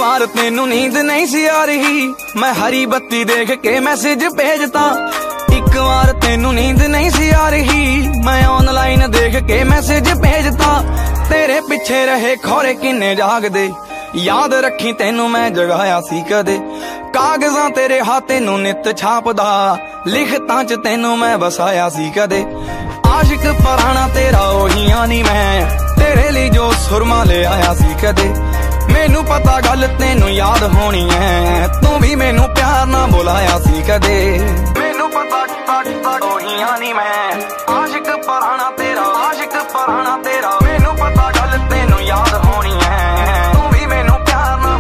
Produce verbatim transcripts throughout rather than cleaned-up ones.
ਵਾਰ ਤੈਨੂੰ ਨੀਂਦ ਨਹੀਂ ਸੀ ਆ ਰਹੀ, ਮੈਂ ਹਰੀ ਬੱਤੀ ਦੇਖ ਕੇ ਮੈਸੇਜ ਭੇਜਤਾ। ਇੱਕ ਵਾਰ ਤੈਨੂੰ ਨੀਂਦ ਨਹੀਂ ਸੀ ਆ ਰਹੀ, ਮੈਂ ਆਨਲਾਈਨ ਦੇਖ ਕੇ ਮੈਸੇਜ ਭੇਜਤਾ। ਤੇਰੇ ਪਿੱਛੇ ਰਹੇ ਖੌਰੇ ਕਿੰਨੇ ਜਾਗਦੇ, ਯਾਦ ਰੱਖੀ ਤੈਨੂੰ ਮੈਂ ਜਗਾਇਆ ਸੀ ਕਦੇ। ਕਾਗਜ਼ਾਂ ਤੇਰੇ ਹੱਥ ਨੂੰ ਨਿੱਤ ਛਾਪਦਾ, ਲਿਖਤਾਂ ਚ ਤੈਨੂੰ ਮੈਂ ਵਸਾਇਆ ਸੀ ਕਦੇ। ਆਸ਼ਿਕ ਪੁਰਾਣਾ ਤੇਰਾ ਉਹੀ ਨੀ ਮੈਂ, ਤੇਰੇ ਲਈ ਜੋ ਸੁਰਮਾ ਲੈ ਆਇਆ ਸੀ ਕਦੇ। ਮੈਨੂੰ ਪਤਾ ਗੱਲ ਤੈਨੂੰ ਯਾਦ ਹੋਣੀ ਐ, ਤੂੰ ਵੀ ਮੈਨੂੰ ਪਿਆਰ ਨਾਲ ਬੁਲਾਇਆ ਸੀ ਕਦੇ। ਮੈਨੂੰ ਪਤਾ ਉਹੀ ਨੀ ਮੈਂ, ਆਸ਼ਿਕ ਪੁਰਾਣਾ ਤੇਰਾ, ਆਸ਼ਿਕ ਪੁਰਾਣਾ ਤੇਰਾ। ਮੈਨੂੰ ਪਤਾ ਗੱਲ ਤੈਨੂੰ ਯਾਦ ਹੋਣੀ ਐ, ਤੂੰ ਵੀ ਮੈਨੂੰ ਪਿਆਰ ਨਾਲ।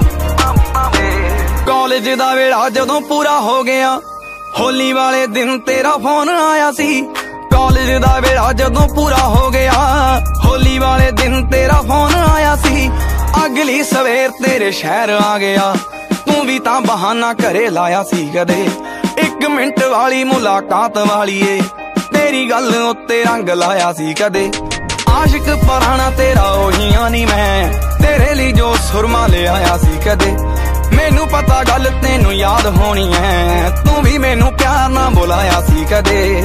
ਕਾਲਜ ਦਾ ਵੇਲਾ ਜਦੋਂ ਪੂਰਾ ਹੋ ਗਿਆ, ਹੋਲੀ ਵਾਲੇ ਦਿਨ ਤੇਰਾ ਫੋਨ ਆਇਆ ਸੀ। ਕਾਲਜ ਦਾ ਵੇਲਾ ਜਦੋਂ ਪੂਰਾ ਹੋ ਗਿਆ, ਹੋਲੀ ਵਾਲੇ ਦਿਨ ਤੇਰਾ ਫੋਨ ਆਇਆ ਸੀ। ਅਗਲੀ ਸਵੇਰ ਤੇਰੇ ਸ਼ਹਿਰ ਆ ਗਿਆ, ਤੂੰ ਵੀ ਤਾਂ ਬਹਾਨਾ ਘਰੇ ਲਾਇਆ ਸੀ ਕਦੇ। ਇੱਕ ਮਿੰਟ ਵਾਲੀ ਮੁਲਾਕਾਤ ਵਾਲੀਏ, ਤੇਰੀ ਗੱਲ ਉੱਤੇ ਰੰਗ ਲਾਇਆ ਸੀ ਕਦੇ। ਆਸ਼ਿਕ ਪੁਰਾਣਾ ਤੇਰਾ ਉਹੀ ਨੀ ਮੈਂ, ਤੇਰੇ ਲਈ ਜੋ ਸੁਰਮਾ ਲੈ ਆਇਆ ਸੀ ਕਦੇ। ਮੈਨੂੰ ਪਤਾ ਗੱਲ ਤੈਨੂੰ ਯਾਦ ਹੋਣੀ ਐ, ਤੂੰ ਵੀ ਮੈਨੂੰ ਪਿਆਰ ਨਾਲ ਬੁਲਾਇਆ ਸੀ ਕਦੇ।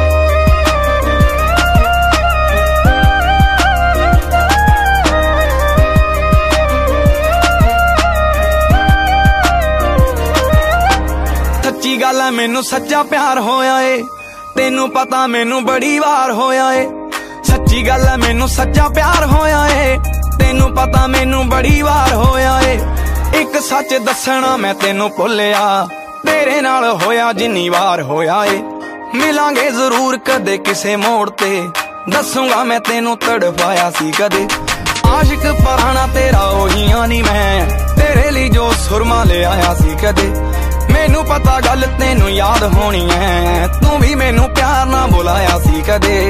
ਸੱਚੀ ਗੱਲ ਐ ਮੈਨੂੰ ਸੱਚਾ ਪਿਆਰ ਹੋਇਆ ਏ, ਤੈਨੂੰ ਪਤਾ ਮੈਨੂੰ ਬੜੀ ਵਾਰ ਹੋਇਆ ਏ। ਸੱਚੀ ਗੱਲ ਐ ਮੈਨੂੰ ਸੱਚਾ ਪਿਆਰ ਹੋਇਆ ਏ, ਤੈਨੂੰ ਪਤਾ ਮੈਨੂੰ ਬੜੀ ਵਾਰ ਹੋਇਆ ਏ। ਇੱਕ ਸੱਚ ਦੱਸਣਾ ਮੈਂ ਤੈਨੂੰ ਭੁੱਲਿਆ, ਤੇਰੇ ਨਾਲ ਹੋਇਆ ਜਿੰਨੀ ਵਾਰ ਹੋਇਆ ਏ। ਮਿਲਾਂਗੇ ਜ਼ਰੂਰ ਕਦੇ ਕਿਸੇ ਮੋੜ ਤੇ, ਦੱਸੂਗਾ ਮੈਂ ਤੈਨੂੰ ਤੜਫਾਇਆ ਸੀ ਕਦੇ। ਆਸ਼ਿਕ ਪੁਰਾਣਾ ਤੇਰਾ ਉਹੀ ਨੀ ਮੈਂ, ਤੇਰੇ ਲਈ ਜੋ ਸੁਰਮਾ ਲੈ ਆਇਆ ਸੀ ਕਦੇ। ਮੈਨੂੰ ਪਤਾ ਗੱਲ ਤੈਨੂੰ ਯਾਦ ਹੋਣੀ ਐ, ਤੂੰ ਵੀ ਮੈਨੂੰ ਪਿਆਰ ਨਾਲ ਬੁਲਾਇਆ ਸੀ ਕਦੇ।